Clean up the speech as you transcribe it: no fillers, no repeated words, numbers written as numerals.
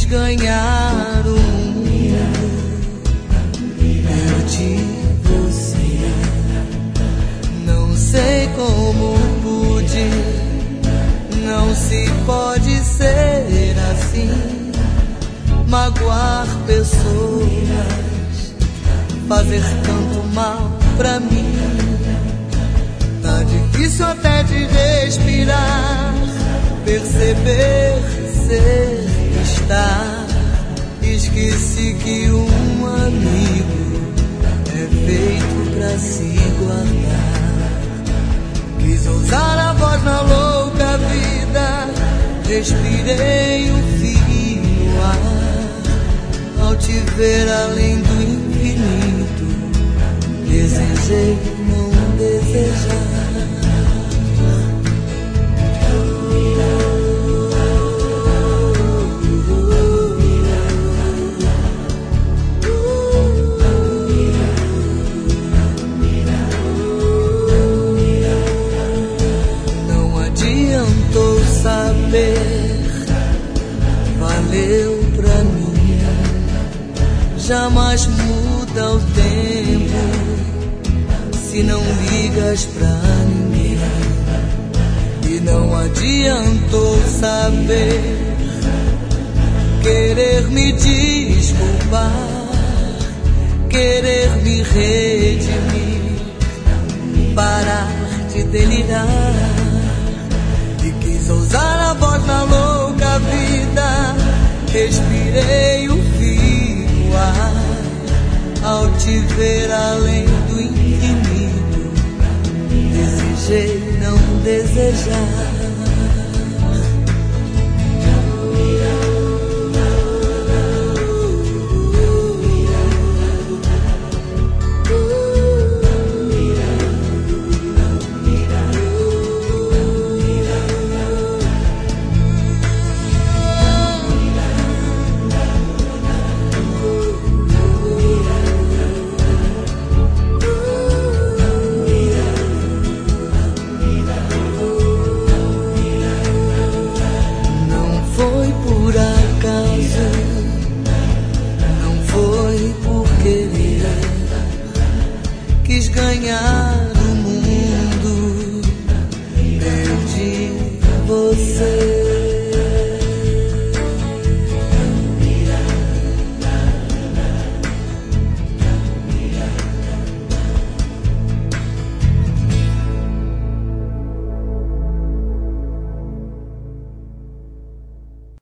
ganhar o mundo, perdi você. Não sei como pude, não se pode ser assim, magoar pessoas, fazer tanto mal pra mim. Tá difícil até de respirar, perceber, ser, estar. Esqueci que um amigo é feito pra se guardar. Quis ousar a voz na louca vida, respirei um fio no ar. Ao te ver além do infinito, desejei não desejar. Valeu pra mim, jamais muda o tempo se não ligas pra ninguém. E não adiantou saber, querer me desculpar, querer me redimir, parar de delirar. E quis ousar a voz na louca vida, respirei o fio no ar. Ao te ver além do infinito, desejei não desejar. Quis ganhar o mundo, perdi você.